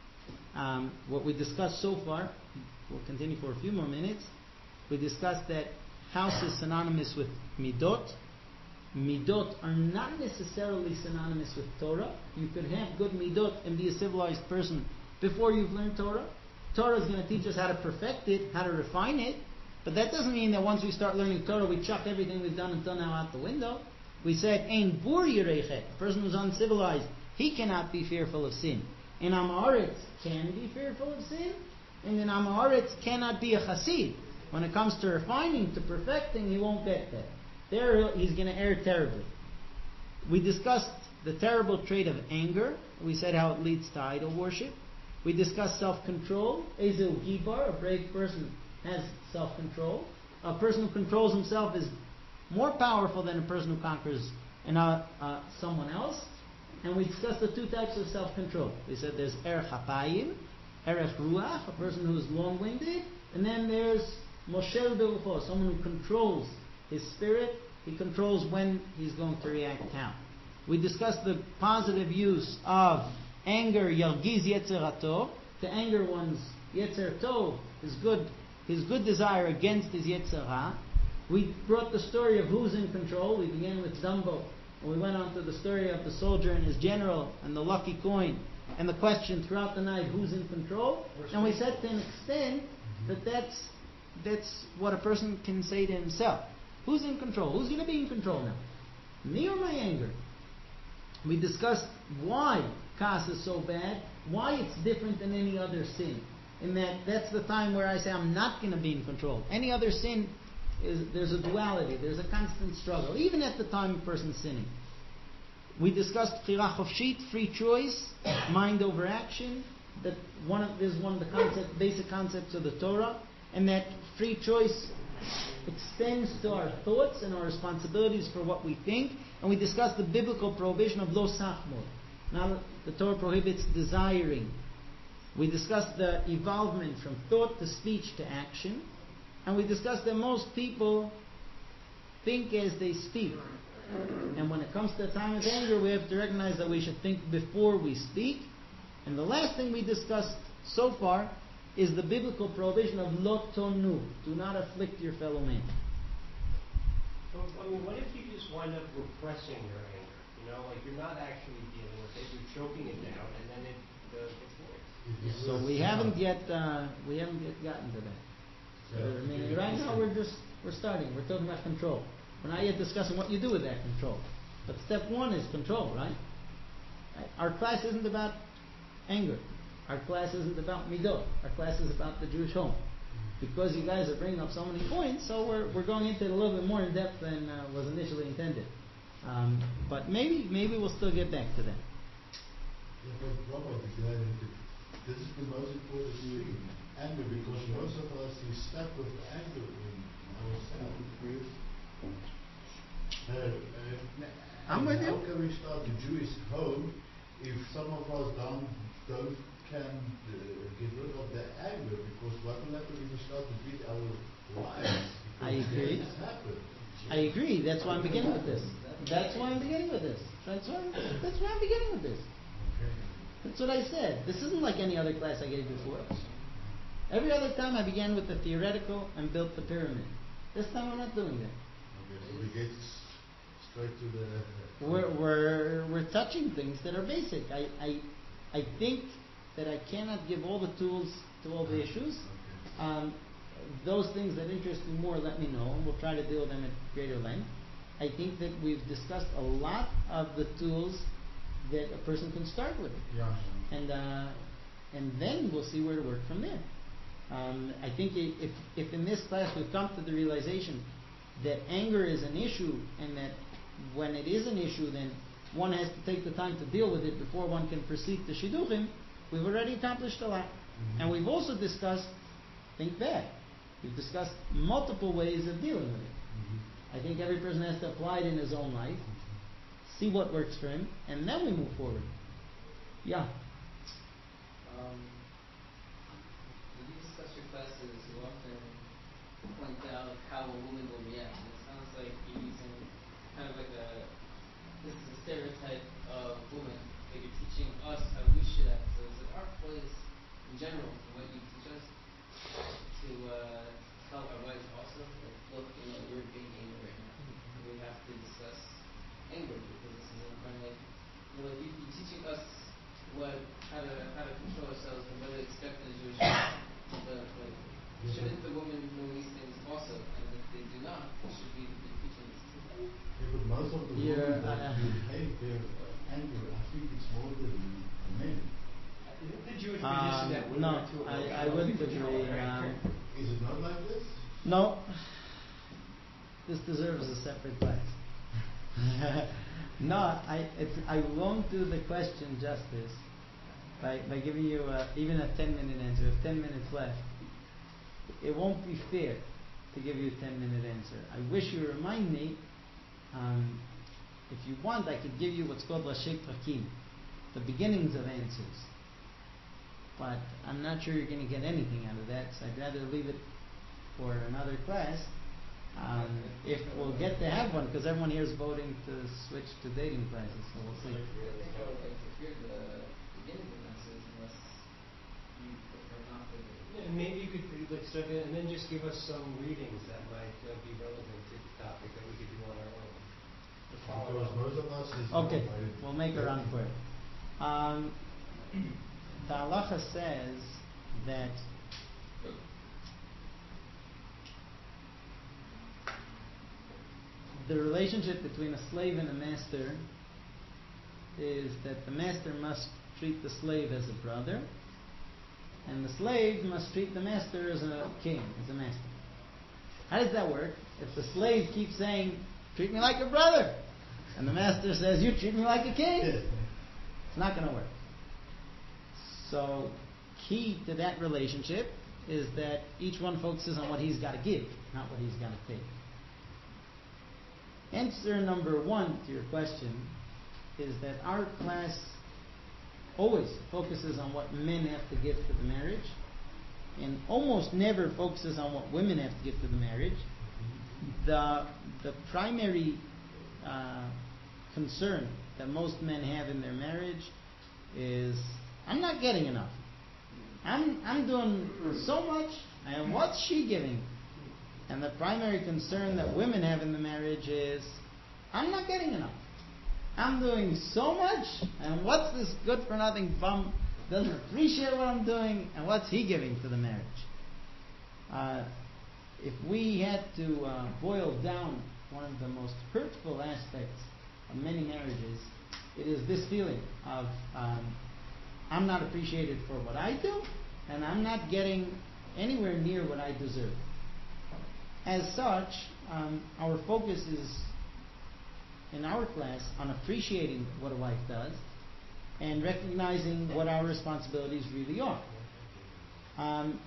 um, what we discussed so far. We'll continue for a few more minutes. We discussed that house is synonymous with midot. Midot are not necessarily synonymous with Torah. You could have good midot and be a civilized person before you've learned Torah. Torah is going to teach us how to perfect it, how to refine it. But that doesn't mean that once we start learning Torah, we chuck everything we've done until now out the window. We said, Ein bur yirechet, a person who's uncivilized, he cannot be fearful of sin. An am haaretz can be fearful of sin, and an am haaretz cannot be a chassid. When it comes to refining, to perfecting, he won't get there. There he's going to err terribly. We discussed the terrible trait of anger. We said how it leads to idol worship. We discussed self-control. Ezel Gibar, a brave person, has self-control. A person who controls himself is more powerful than a person who conquers an, uh, uh, someone else. And we discussed the two types of self-control. We said there's Erech Hapayim, Erech Ruach, a person who's long-winded, and then there's Moshel Berucho, someone who controls his spirit. He controls when he's going to react how. We discussed the positive use of anger, Yargiz Yetzer Hato, to anger one's Yetzer Tov, his good, his good desire against his Yetzer Ha. We brought the story of who's in control. We began with Dumbo, and we went on to the story of the soldier and his general and the lucky coin, and the question throughout the night, who's in control? And we said to an extent that that's, that's what a person can say to himself. Who's in control? Who's going to be in control now? Me or my anger? We discussed why Kas is so bad, why it's different than any other sin. In that, that's the time where I say I'm not going to be in control. Any other sin, is there's a duality, there's a constant struggle, even at the time a person's sinning. We discussed Bchira Chofshit, free choice, mind over action. That one of, is one of the concept, basic concepts of the Torah, and that free choice extends to our thoughts and our responsibilities for what we think. And we discussed the biblical prohibition of lo sachmor. Now the Torah prohibits desiring. We discussed the evolvement from thought to speech to action. And we discussed that most people think as they speak. And when it comes to the time of anger, we have to recognize that we should think before we speak. And the last thing we discussed so far is the biblical prohibition of lo tonu, do not afflict your fellow man. So, I mean, what if you just wind up repressing your anger? You know, like you're not actually dealing with it, you're choking it down, and then it uh, gets worse. So we haven't yet uh, we haven't yet gotten to that. So, I mean, right now we're just we're starting. We're talking about control. We're not yet discussing what you do with that control. But step one is control, right? right? Our class isn't about anger. Our class isn't about midot. Our class is about the Jewish home. Because you guys are bringing up so many points, so we're we're going into it a little bit more in depth than uh, was initially intended. Um, but maybe maybe we'll still get back to that. Yeah, but Robert, this is the most important thing. Anger, because most of us is stuck with anger in ourselves. Uh, uh, I'm with you. How can we start the Jewish home if some of us don't don't can uh, get rid of the anger? Because what will happen if we start to beat our wives? I agree. I agree. That's why I'm beginning with this. That's why I'm beginning with this. That's why. That's why I'm beginning with this. That's what I said. This isn't like any other class I gave before. Every other time I began with the theoretical and built the pyramid. This time I'm not doing that. Okay, so we get straight to the. Uh, we're we're we're touching things that are basic. I I I think that I cannot give all the tools to all the issues. Um, those things that interest you more, let me know. We'll try to deal with them at greater length. I think that we've discussed a lot of the tools that a person can start with. Yeah. And uh, and then we'll see where to work from there. Um, I think if, if in this class we've come to the realization that anger is an issue, and that when it is an issue, then one has to take the time to deal with it before one can proceed to shidduchim, we've already accomplished a lot. Mm-hmm. And we've also discussed, think back, we've discussed multiple ways of dealing with it. Mm-hmm. I think every person has to apply it in his own life, see what works for him, and then we move forward. Yeah. Um, when you discuss your classes, you often point out how a woman will react. And it sounds like you're using kind of like a, this is a stereotype of woman, that you're teaching us how we should act. So is it our place, in general, from what you teach us, to uh, tell our wives also, like, look, you know, we're being angry right now. We have to discuss anger, because this is kind of like, you know, you, you're teaching us what, how to how to control ourselves and what to expect in a Jewish life. But like, shouldn't the women know these things also? And if they do not, they should be teaching this to them. Yeah, but most of the Yeah, women that uh, you hate their uh, anger, I think it's more than the men. Is it the Jewish Um, tradition that women no, are too I, I emotional? wouldn't agree. Um, Is it not like this? no, this deserves a separate class. No, I it's, I won't do the question justice by, by giving you a, even a ten minute answer. We have ten minutes left. It won't be fair to give you a ten minute answer. I wish you would remind me. Um, if you want, I could give you what's called Rashei Prakim, the beginnings of answers. But I'm not sure you're going to get anything out of that, so I'd rather leave it for another class. Um, if we'll get to have one, because everyone here is voting to switch to dating classes, so we'll see. I think I would like to hear the beginning of the message, unless you prefer not to. Yeah, maybe you could like start it and then just give us some readings that might uh, be relevant to the topic that we could do on our own. To follow Because up. most of us is Okay, not like- we'll make a run for it. Um, the halacha says that the relationship between a slave and a master is that the master must treat the slave as a brother, and the slave must treat the master as a king, as a master. How does that work? If the slave keeps saying, treat me like a brother, and the master says, you treat me like a king, it's not going to work. So, key to that relationship is that each one focuses on what he's got to give, not what he's got to take. Answer number one to your question is that our class always focuses on what men have to give to the marriage, and almost never focuses on what women have to give to the marriage. The the primary uh, concern that most men have in their marriage is, I'm not getting enough. I'm I'm doing so much, and what's she giving? And the primary concern that women have in the marriage is, I'm not getting enough. I'm doing so much, and what's this good for nothing bum doesn't appreciate what I'm doing, and what's he giving to the marriage? Uh, if we had to uh, boil down one of the most hurtful aspects of many marriages, it is this feeling of um, I'm not appreciated for what I do, and I'm not getting anywhere near what I deserve. As such, um, our focus is in our class on appreciating what a wife does and recognizing what our responsibilities really are. Um,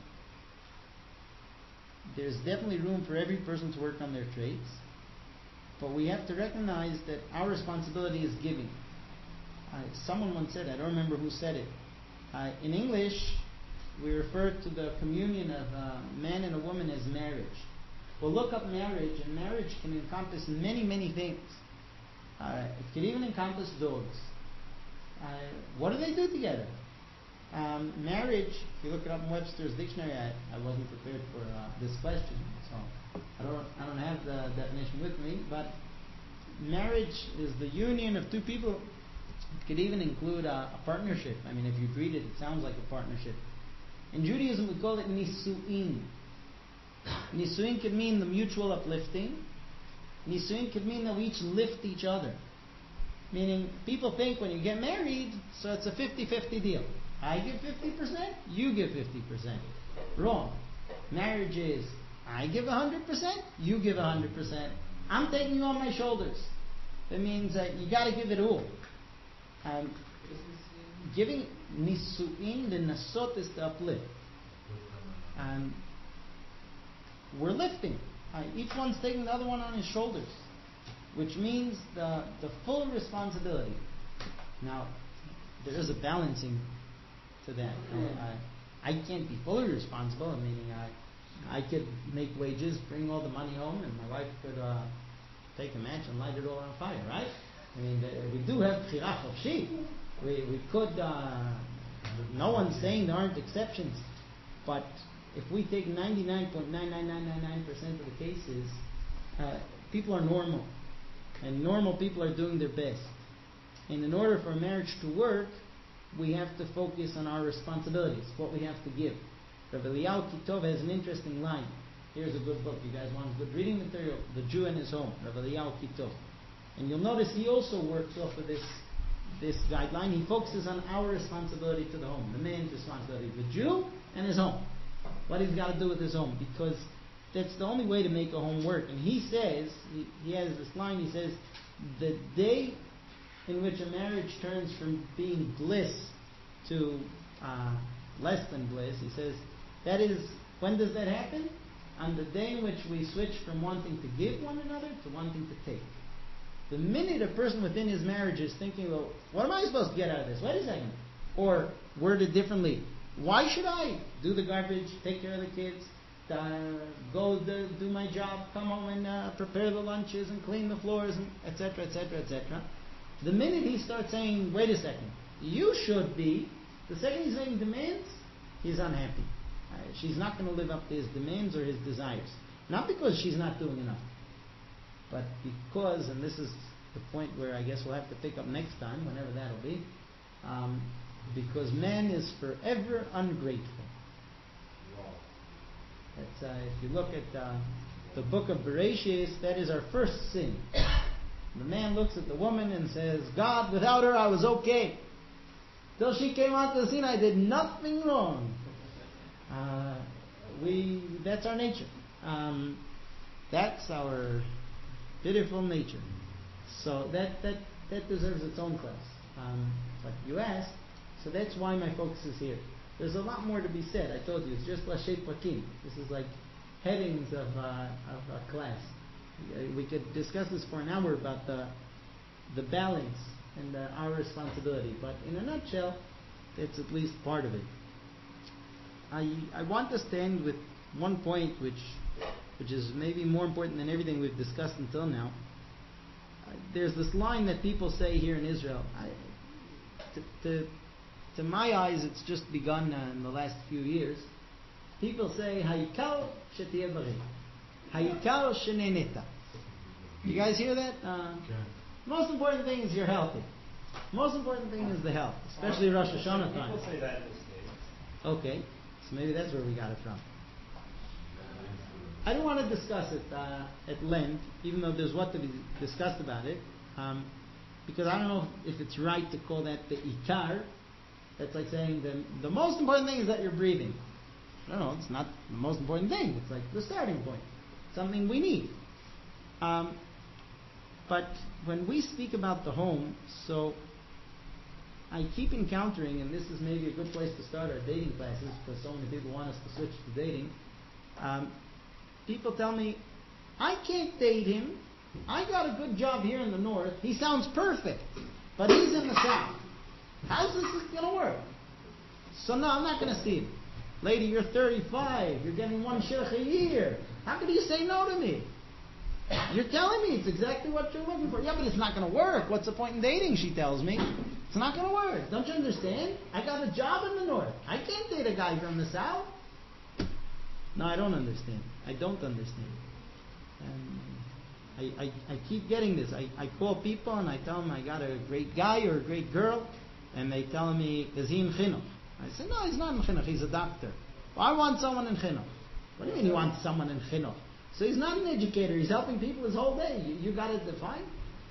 there's definitely room for every person to work on their traits, but we have to recognize that our responsibility is giving. Uh, someone once said, I don't remember who said it, uh, in English we refer to the communion of a man and a woman as marriage. Well, look up marriage, and marriage can encompass many, many things. Uh, it can even encompass dogs. Uh, what do they do together? Um, marriage, if you look it up in Webster's dictionary, I, I wasn't prepared for uh, this question, so I don't I don't have the definition with me, but marriage is the union of two people It could even include a, a partnership. I mean, if you read it, it sounds like a partnership. In Judaism, we call it nisu'in. Nisu'in could mean the mutual uplifting. Nisu'in could mean that we each lift each other. Meaning, people think when you get married, so it's a fifty-fifty deal. I give fifty percent, you give fifty percent. Wrong. Marriage is, I give one hundred percent, you give one hundred percent. I'm taking you on my shoulders. That means that you got to give it all. Um, giving nisu'in, the nasot is to uplift. Um, we're lifting. Uh, each one's taking the other one on his shoulders, which means the the full responsibility. Now, there is a balancing to that. I, I, I can't be fully responsible, meaning I I could make wages, bring all the money home, and my wife could uh, take a match and light it all on fire, right? I mean, the, we do have bchira chofshi. We we could. Uh, no one's saying there aren't exceptions, but if we take ninety-nine point nine nine nine nine nine percent of the cases, uh, people are normal, and normal people are doing their best. And in order for a marriage to work, we have to focus on our responsibilities, what we have to give. Rav Eliyahu Kitov has an interesting line. Here's a good book. You guys want good reading material? The Jew and His Home, Rav Eliyahu Kitov. And you'll notice he also works off of this this guideline. He focuses on our responsibility to the home, the man's responsibility, the Jew and his home. What he's got to do with his home, because that's the only way to make a home work. And he says, he, he has this line, he says, the day in which a marriage turns from being bliss to uh, less than bliss, he says, that is, when does that happen? On the day in which we switch from wanting to give one another to wanting to take. The minute a person within his marriage is thinking, well, what am I supposed to get out of this? Wait a second. Or, worded differently, why should I do the garbage, take care of the kids, uh, go the, do my job, come home and uh, prepare the lunches and clean the floors, and et cetera, et cetera, et cetera. The minute he starts saying, wait a second, you should be, the second he's making demands, he's unhappy. Uh, she's not going to live up to his demands or his desires. Not because she's not doing enough, but because, and this is the point where I guess we'll have to pick up next time, whenever that'll be, um, because man is forever ungrateful. It's, uh, if you look at uh, the book of Bereshis, that is our first sin. The man looks at the woman and says, God, without her I was okay. Till she came onto the scene, I did nothing wrong. Uh, we that's our nature. Um, that's our pitiful nature. So that that that deserves its own class. Um, but you asked, so that's why my focus is here. There's a lot more to be said. I told you, it's just Lashei Pakim. This is like headings of, uh, of a class. We could discuss this for an hour about the the balance and uh, our responsibility. But in a nutshell, it's at least part of it. I I want to stand with one point which which is maybe more important than everything we've discussed until now. Uh, there's this line that people say here in Israel. I, to, to, to my eyes, it's just begun uh, in the last few years. People say, "Hayikal shetiyeh bari, hayikal sheneneta." You guys hear that? Uh, Okay. Most important thing is you're healthy. Most important thing is the health, especially Rosh Hashanah time. People say that in the States. Okay, so maybe that's where we got it from. I don't want to discuss it uh, at length, even though there's what to be discussed about it, um, because I don't know if it's right to call that the ikar. That's like saying the the most important thing is that you're breathing. No, no, it's not the most important thing. It's like the starting point, something we need. Um, but when we speak about the home, so I keep encountering, and this is maybe a good place to start our dating classes, because so many people want us to switch to dating. Um, people tell me, I can't date him. I got a good job here in the north. He sounds perfect, but he's in the south. How's this going to work? So no, I'm not going to see him. Lady, you're thirty-five. You're getting one shidduch a year. How could you say no to me? You're telling me it's exactly what you're looking for. Yeah, but it's not going to work. What's the point in dating, she tells me. It's not going to work. Don't you understand? I got a job in the north. I can't date a guy from the south. No, I don't understand. I don't understand. Um, I, I, I keep getting this. I, I call people and I tell them I got a great guy or a great girl, and they tell me, is he in chinuch? I say, no, he's not in chinuch, he's a doctor. Well, I want someone in chinuch. What do you mean you want someone in chinuch? So he's not an educator, he's helping people his whole day. You, you got to define?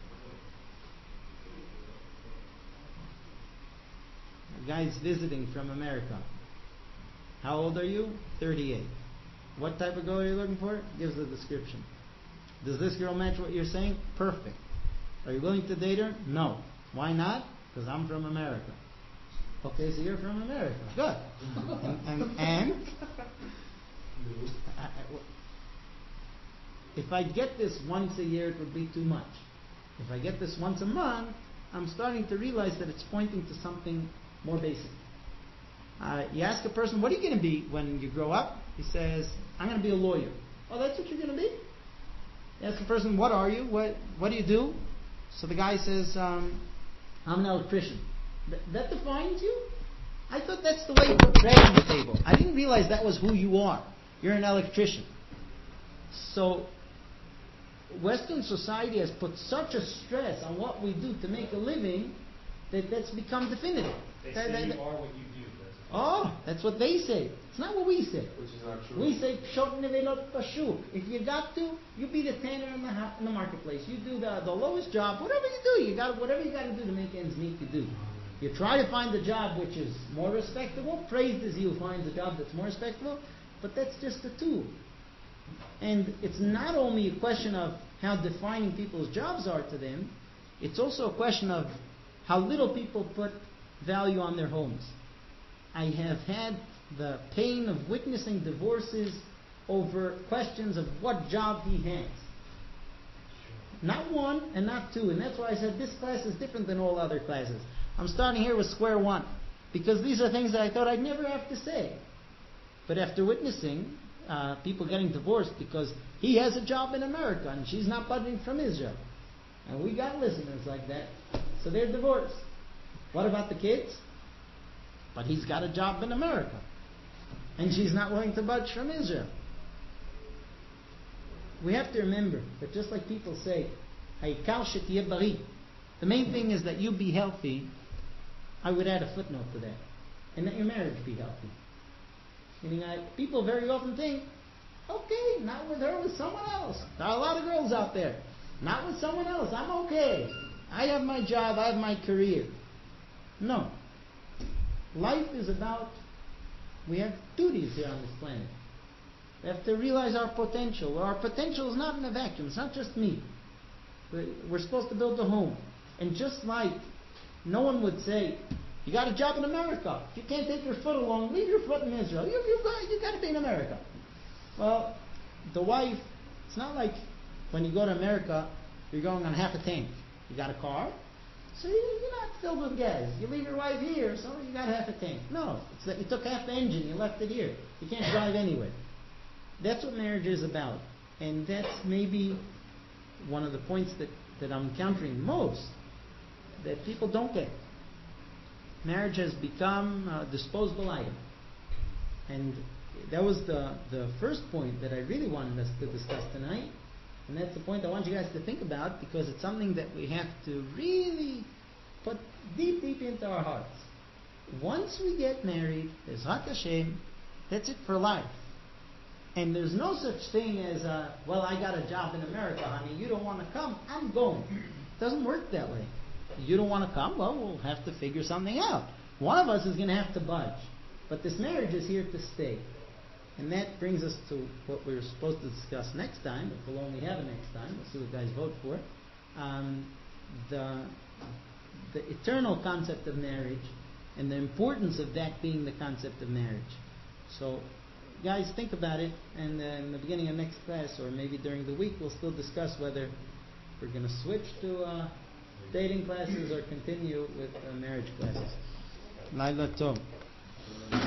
A guy's visiting from America. How old are you? thirty-eight. What type of girl are you looking for? Gives the description. Does this girl match what you're saying? Perfect. Are you willing to date her? No. Why not? Because I'm from America. Okay, so you're from America. Good. and, and, and I, I, if I get this once a year, it would be too much. If I get this once a month, I'm starting to realize that it's pointing to something more basic. Uh, you ask a person, what are you going to be when you grow up? He says, I'm going to be a lawyer. Oh, that's what you're going to be? You ask a person, what are you? What What do you do? So the guy says, um, I'm an electrician. Th- that defines you? I thought that's the way you put bread on the table. I didn't realize that was who you are. You're an electrician. So Western society has put such a stress on what we do to make a living that that's become definitive. They That- say that- you are what you do. That's Oh, that's what they say. It's not what we say. Which is not true. We say pshot nevelot pashu. If you got to, you be the tanner in the ha- in the marketplace. You do the the lowest job. Whatever you do, you got whatever you got to do to make ends meet. You do. You try to find the job which is more respectable. Praised as you find the job that's more respectable, but that's just a tool. And it's not only a question of how defining people's jobs are to them. It's also a question of how little people put value on their homes. I have had the pain of witnessing divorces over questions of what job he has. Not one and not two. And that's why I said this class is different than all other classes. I'm starting here with square one. Because these are things that I thought I'd never have to say. But after witnessing uh, people getting divorced because he has a job in America and she's not budging from Israel. And we got listeners like that. So they're divorced. What about the kids? But he's got a job in America. And she's not willing to budge from Israel. We have to remember that just like people say, "Haikar shetiyeh bari," the main thing is that you be healthy. I would add a footnote to that. And that your marriage be healthy. Meaning, I, people very often think, okay, not with her, with someone else. There are a lot of girls out there. Not with someone else. I'm okay. I have my job. I have my career. No. Life is about, we have duties here on this planet. We have to realize our potential. Our potential is not in a vacuum. It's not just me. We're supposed to build a home. And just like no one would say, you got a job in America. If you can't take your foot along, leave your foot in Israel. You, you've got, you've got to be in America. Well, the wife, it's not like when you go to America, you're going on half a tank. You got a car, so you're not filled with gas. You leave your wife here, so you got half a tank. No, it's that you took half the engine, you left it here. You can't drive anywhere. That's what marriage is about. And that's maybe one of the points that, that I'm encountering most, that people don't get. Marriage has become a disposable item. And that was the, the first point that I really wanted us to discuss tonight. And that's the point I want you guys to think about, because it's something that we have to really put deep, deep into our hearts. Once we get married, Bezrat Hashem, that's it for life. And there's no such thing as, uh, well, I got a job in America, honey, you don't want to come, I'm going. It doesn't work that way. You don't want to come, well, we'll have to figure something out. One of us is going to have to budge. But this marriage is here to stay. And that brings us to what we were supposed to discuss next time, if we'll only have a next time. We'll see what guys vote for. Um, the, the eternal concept of marriage and the importance of that being the concept of marriage. So, guys, think about it. And uh, in the beginning of next class, or maybe during the week, we'll still discuss whether we're going to switch to uh, dating classes or continue with uh, marriage classes. Laila Tov.